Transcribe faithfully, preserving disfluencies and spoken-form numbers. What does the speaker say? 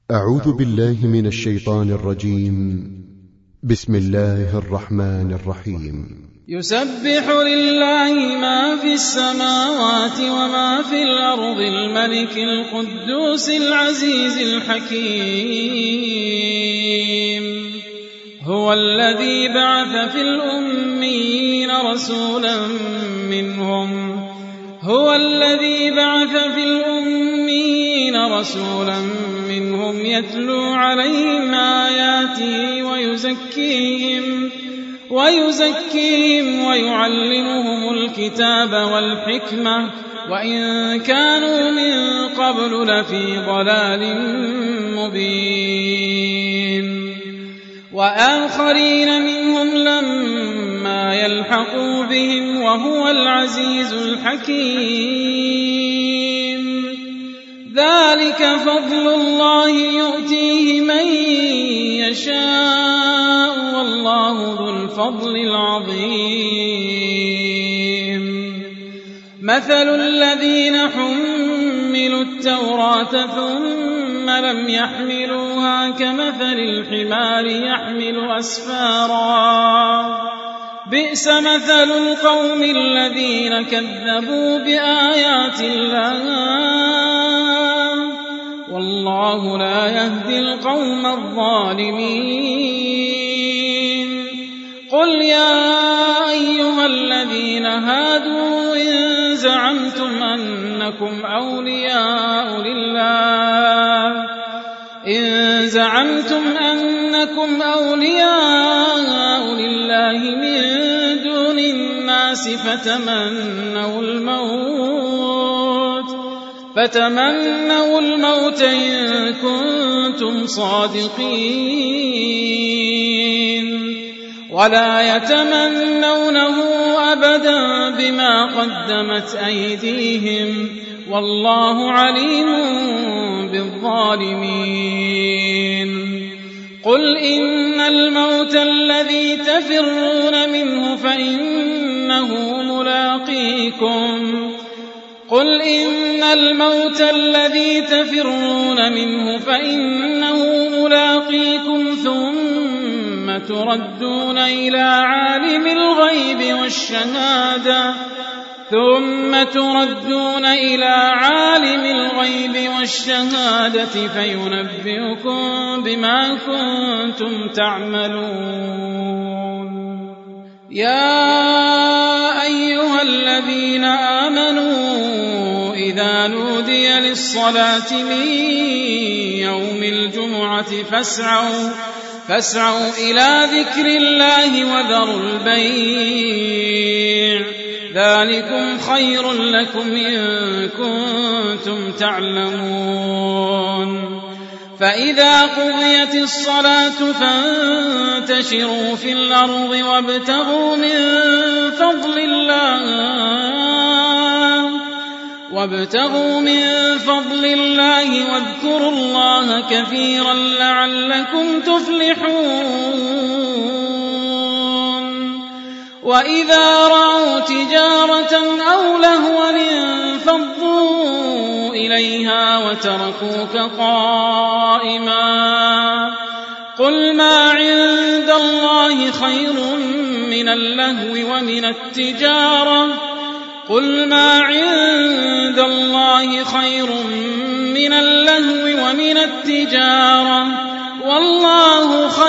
أعوذ بالله من الشيطان الرجيم. بسم الله الرحمن الرحيم. يسبح لله ما في السماوات وما في الأرض الملك القدوس العزيز الحكيم. هو الذي بعث في الأميين رسولا منهم هو الذي بعث في الأميين رسولا منهم يتلو عليهم آياته ويزكيهم ويزكيهم ويعلمهم الكتاب والحكمة وإن كانوا من قبل لفي ضلال مبين. وآخرين منهم لما يلحقوا بهم وهو العزيز الحكيم. ذلك فضل الله يؤتيه من يشاء والله ذو الفضل العظيم. مثل الذين حملوا التوراة ثم لم يحملوها كمثل الحمار يحمل أسفارا بئس مثل القوم الذين كذبوا بآيات الله والله لا يهدي القوم الظالمين. قل يا أيها الذين هادوا إن زعمتم أنكم أولياء لله إن زعمتم أنكم أولياء لله من دون الناس فتمنوا الموت فتمنوا الموت إن كنتم صادقين ولا يتمنونه أبدا بما قدمت أيديهم والله عليم بالظالمين. قل إن الموت الذي تفرون منه فإنه ملاقيكم قل إن الموت الذي تفرون منه فإنه ملاقيكم ثم تردون إلى عالم الغيب والشهادة ثم تردون إلى عالم الغيب والشهادة فينبئكم بما كنتم تعملون. يا أيها الذين آمنوا إذا نودي للصلاة من يوم الجمعة فاسعوا فاسعوا إلى ذكر الله وذروا البيع ذلكم خير لكم إن كنتم تعلمون. فإذا قضيت الصلاة فانتشروا في الأرض وابتغوا من فضل الله وابتغوا من فضل الله واذكروا الله كثيرا لعلكم تفلحون. وإذا رأوا تجارة أو لهوا انفضوا إليها وتركوك قائما قل ما عند الله خير من اللهو ومن التجارة قل ما عند الله خير من اللهو ومن التجارة والله خير